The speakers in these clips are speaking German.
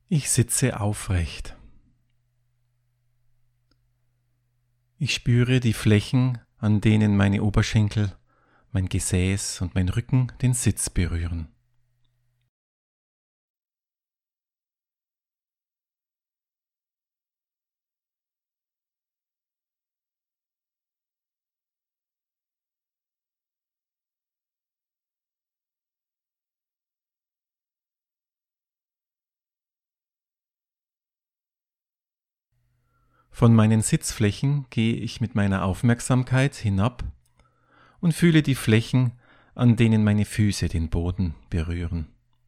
Ich sitze aufrecht. Ich spüre die Flächen, an denen meine Oberschenkel, mein Gesäß und mein Rücken den Sitz berühren. Von meinen Sitzflächen gehe ich mit meiner Aufmerksamkeit hinab und fühle die Flächen, an denen meine Füße den Boden berühren.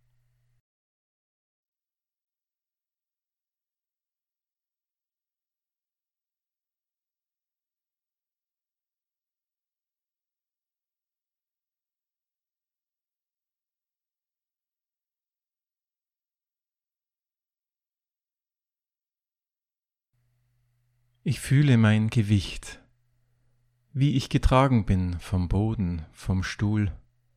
Ich fühle mein Gewicht, wie ich getragen bin vom Boden, vom Stuhl.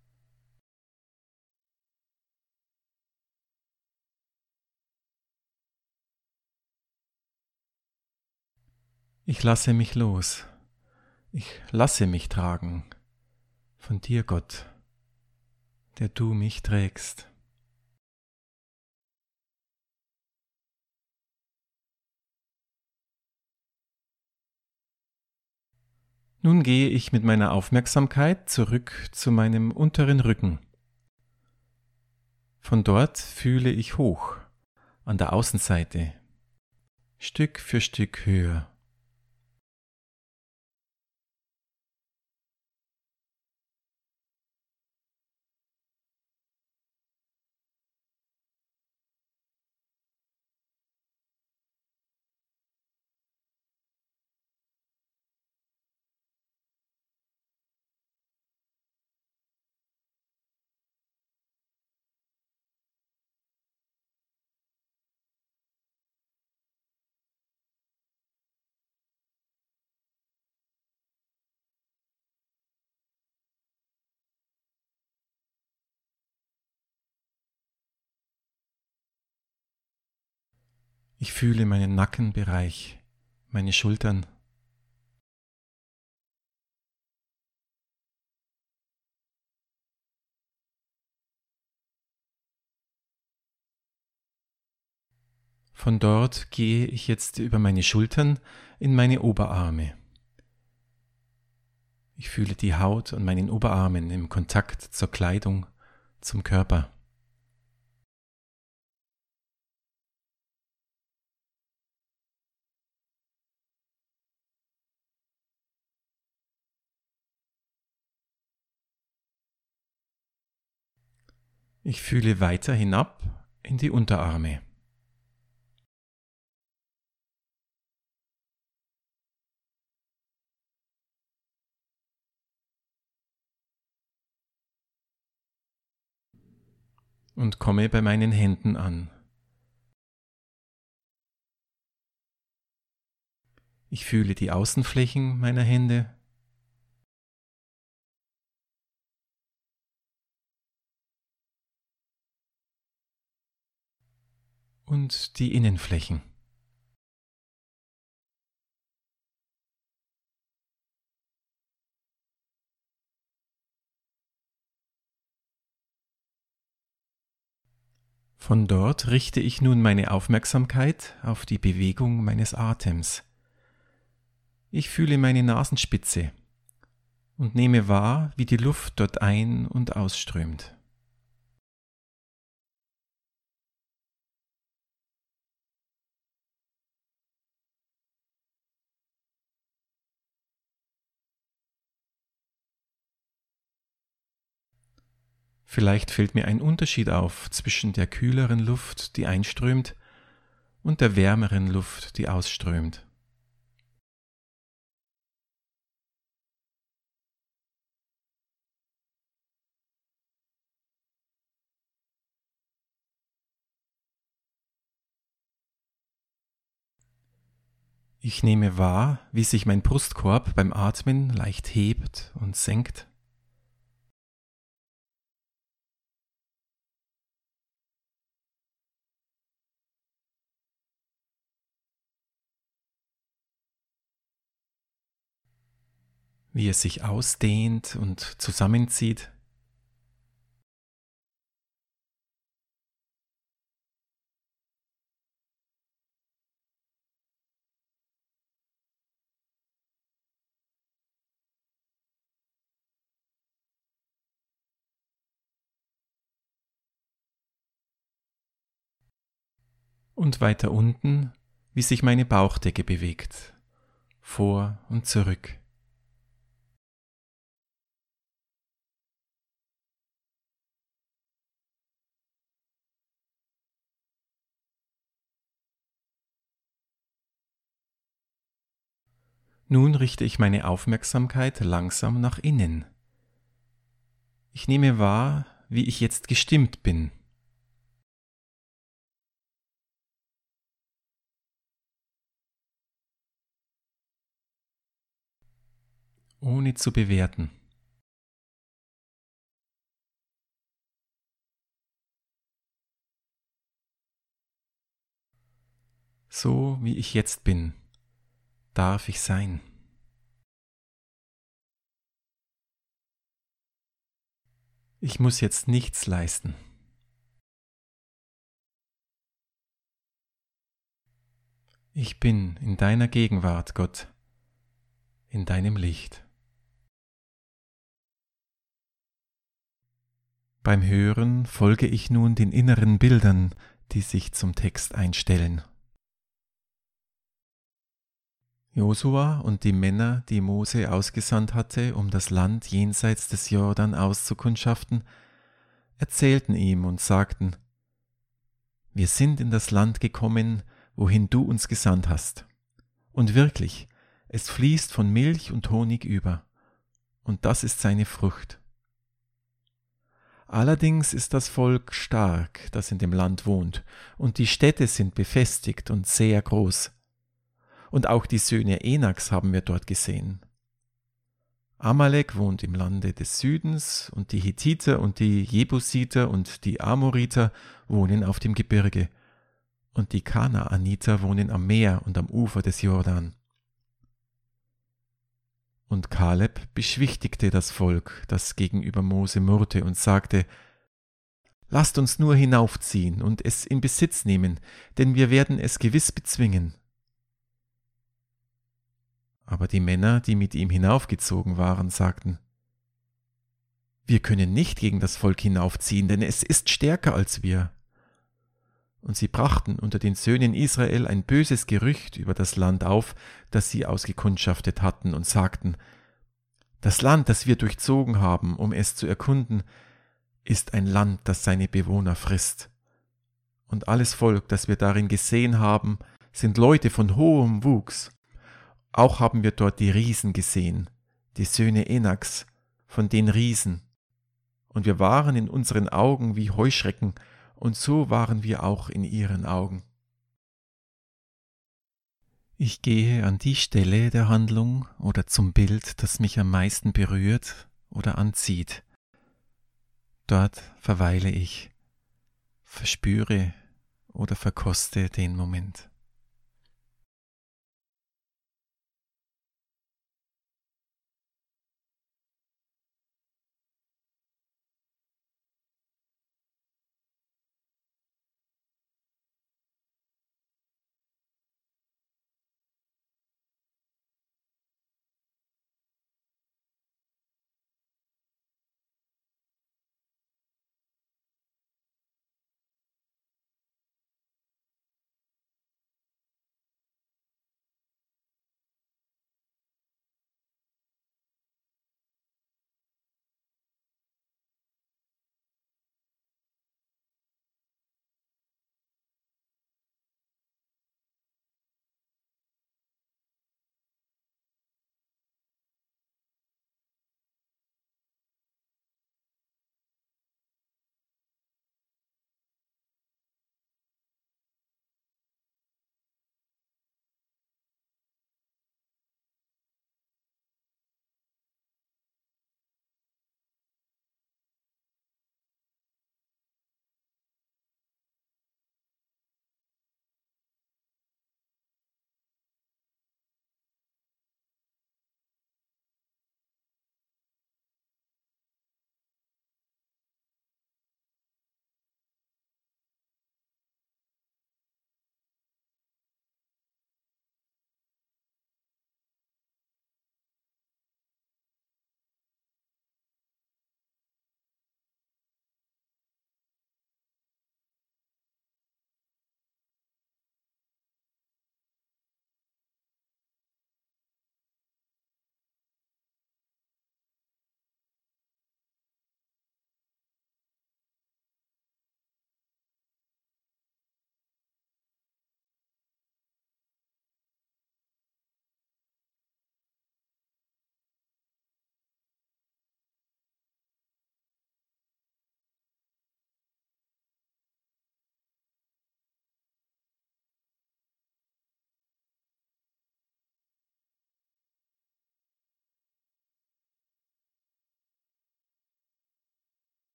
Ich lasse mich los. Ich lasse mich tragen von dir, Gott, der du mich trägst. Nun gehe ich mit meiner Aufmerksamkeit zurück zu meinem unteren Rücken. Von dort fühle ich hoch, an der Außenseite, Stück für Stück höher. Ich fühle meinen Nackenbereich, meine Schultern. Von dort gehe ich jetzt über meine Schultern in meine Oberarme. Ich fühle die Haut an meinen Oberarmen im Kontakt zur Kleidung, zum Körper. Ich fühle weiter hinab in die Unterarme. Und komme bei meinen Händen an. Ich fühle die Außenflächen meiner Hände. Und die Innenflächen. Von dort richte ich nun meine Aufmerksamkeit auf die Bewegung meines Atems. Ich fühle meine Nasenspitze und nehme wahr, wie die Luft dort ein- und ausströmt. Vielleicht fällt mir ein Unterschied auf zwischen der kühleren Luft, die einströmt, und der wärmeren Luft, die ausströmt. Ich nehme wahr, wie sich mein Brustkorb beim Atmen leicht hebt und senkt. wie es sich ausdehnt und zusammenzieht. Und weiter unten, wie sich meine Bauchdecke bewegt, vor und zurück. Nun richte ich meine Aufmerksamkeit langsam nach innen. Ich nehme wahr, wie ich jetzt gestimmt bin. Ohne zu bewerten. So wie ich jetzt bin, darf ich sein. Ich muss jetzt nichts leisten. Ich bin in deiner Gegenwart, Gott, in deinem Licht. Beim Hören folge ich nun den inneren Bildern, die sich zum Text einstellen. Josua und die Männer, die Mose ausgesandt hatte, um das Land jenseits des Jordan auszukundschaften, erzählten ihm und sagten: Wir sind in das Land gekommen, wohin du uns gesandt hast. Und wirklich, es fließt von Milch und Honig über, und das ist seine Frucht. Allerdings ist das Volk stark, das in dem Land wohnt, und die Städte sind befestigt und sehr groß. Und auch die Söhne Enaks haben wir dort gesehen. Amalek wohnt im Lande des Südens, und die Hethiter und die Jebusiter und die Amoriter wohnen auf dem Gebirge, und die Kanaaniter wohnen am Meer und am Ufer des Jordan. Und Kaleb beschwichtigte das Volk, das gegenüber Mose murrte, und sagte: Lasst uns nur hinaufziehen und es in Besitz nehmen, denn wir werden es gewiss bezwingen. Aber die Männer, die mit ihm hinaufgezogen waren, sagten: Wir können nicht gegen das Volk hinaufziehen, denn es ist stärker als wir. Und sie brachten unter den Söhnen Israel ein böses Gerücht über das Land auf, das sie ausgekundschaftet hatten, und sagten: Das Land, das wir durchzogen haben, um es zu erkunden, ist ein Land, das seine Bewohner frisst. Und alles Volk, das wir darin gesehen haben, sind Leute von hohem Wuchs. Auch haben wir dort die Riesen gesehen, die Söhne Enaks, von den Riesen. Und wir waren in unseren Augen wie Heuschrecken, und so waren wir auch in ihren Augen. Ich gehe an die Stelle der Handlung oder zum Bild, das mich am meisten berührt oder anzieht. Dort verweile ich, verspüre oder verkoste den Moment.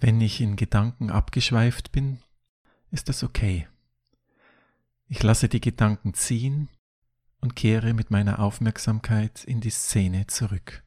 Wenn ich in Gedanken abgeschweift bin, ist das okay. Ich lasse die Gedanken ziehen und kehre mit meiner Aufmerksamkeit in die Szene zurück.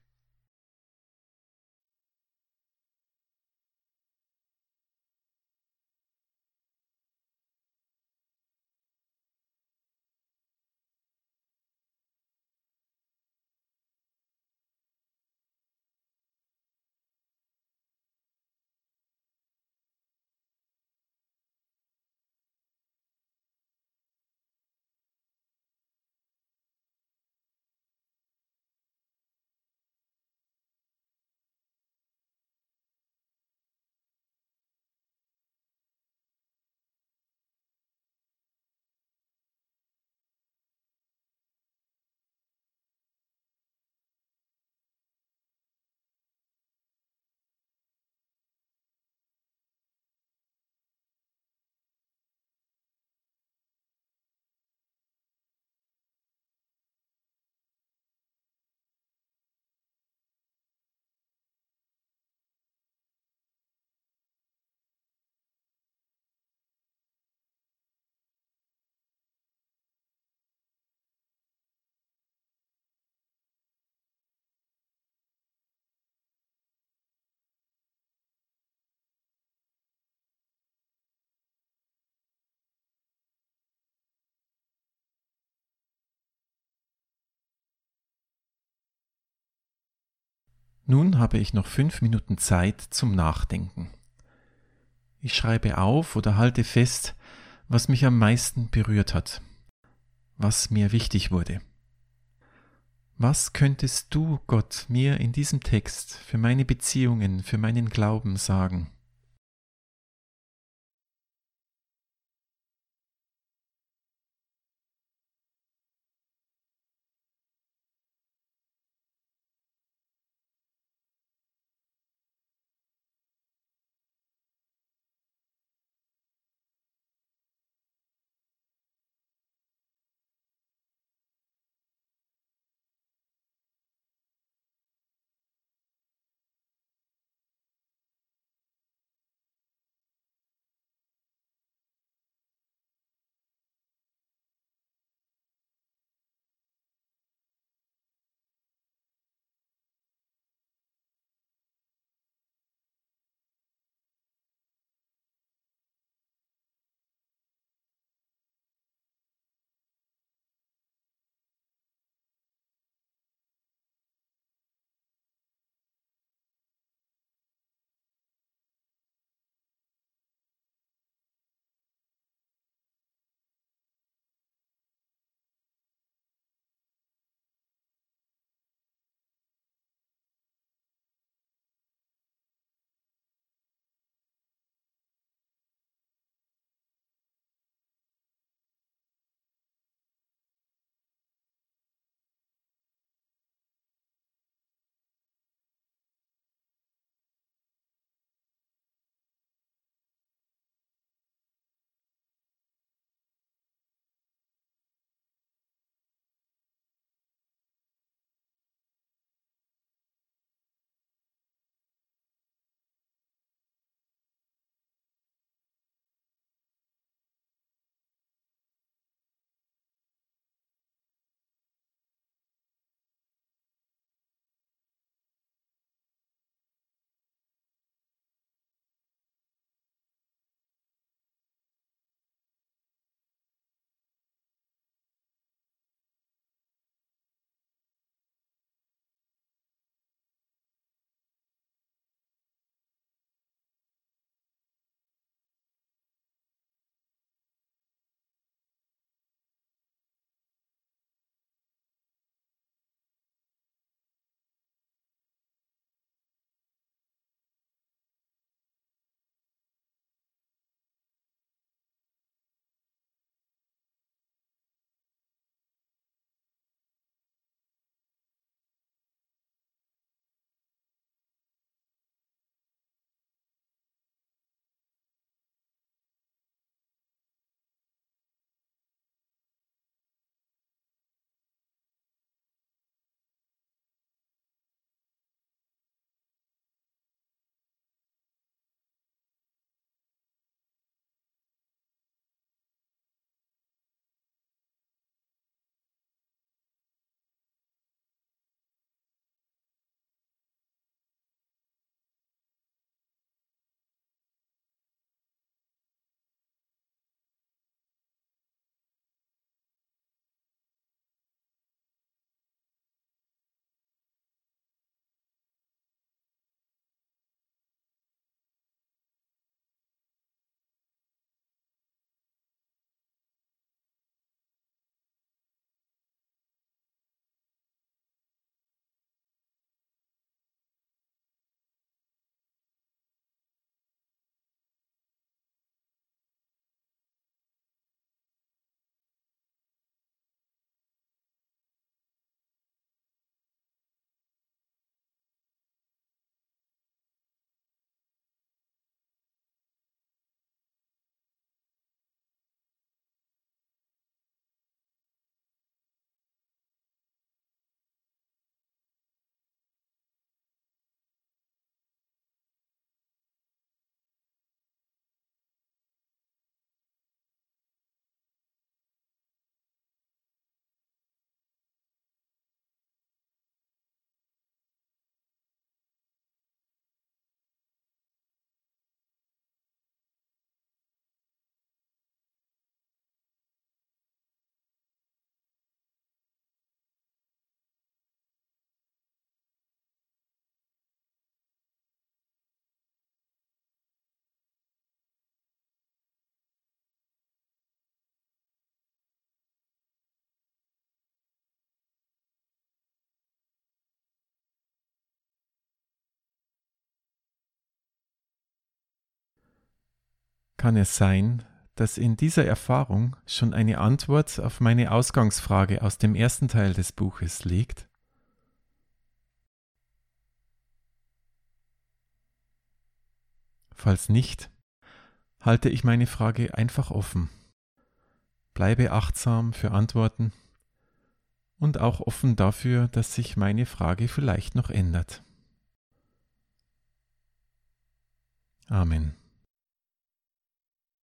Nun habe ich noch 5 Minuten Zeit zum Nachdenken. Ich schreibe auf oder halte fest, was mich am meisten berührt hat, was mir wichtig wurde. Was könntest du, Gott, mir in diesem Text für meine Beziehungen, für meinen Glauben sagen? kann es sein, dass in dieser Erfahrung schon eine Antwort auf meine Ausgangsfrage aus dem ersten Teil des Buches liegt? Falls nicht, halte ich meine Frage einfach offen, bleibe achtsam für Antworten und auch offen dafür, dass sich meine Frage vielleicht noch ändert. Amen.